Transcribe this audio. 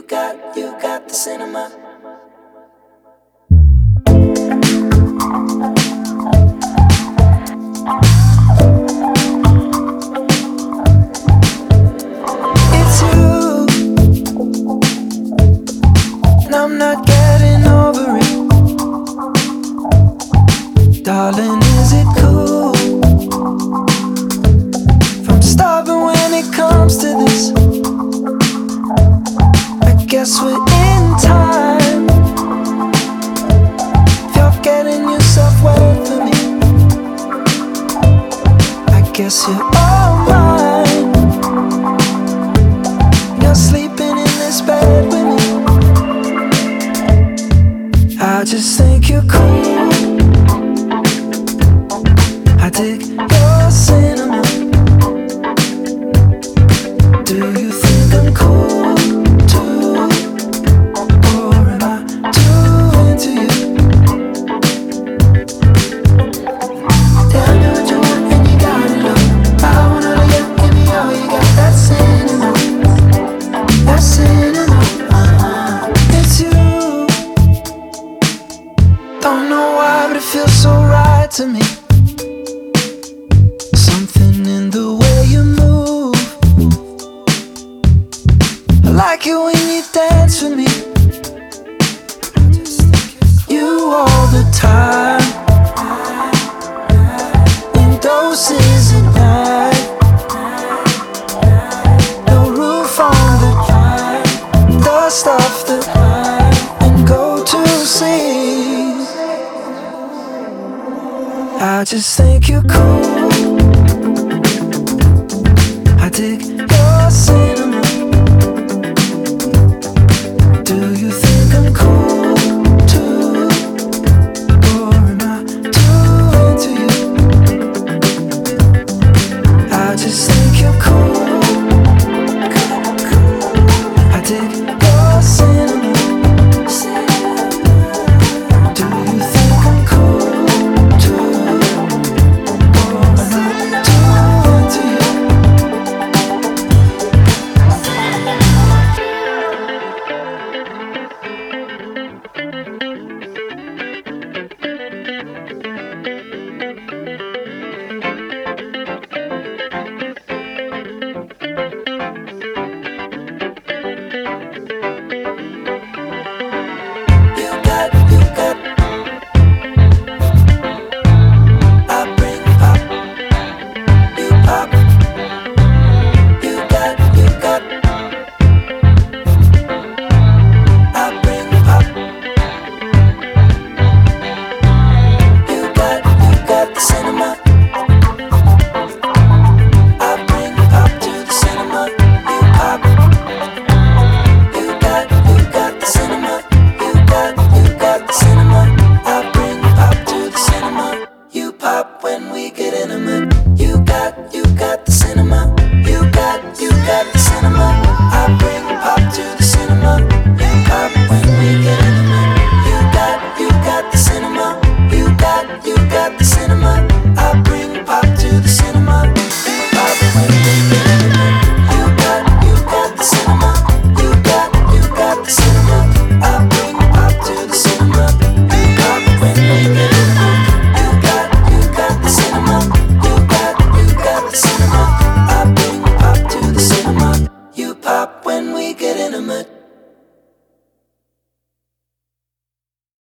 got the cinema. It's you, and I'm not getting over it. Darling, is it cool if I'm stubborn when it comes to this? I guess we're in time. If you're getting yourself wet for me, I guess you're all mine. You're sleeping in this bed with me. I just think you're cool. I dig your cinema. Do you think I'm cool too? Or am I too into you? Tell me what you want and you got it all. I wanna lay you, give me all you got. That cinema, that cinema. It's you. Don't know why, but it feels so right to me. Something in the way you move. I like it when you dance with me. You all the time, in doses at night. No roof on the dust off the and go to sleep. I just think you're cool. I dig your cinema. Do you think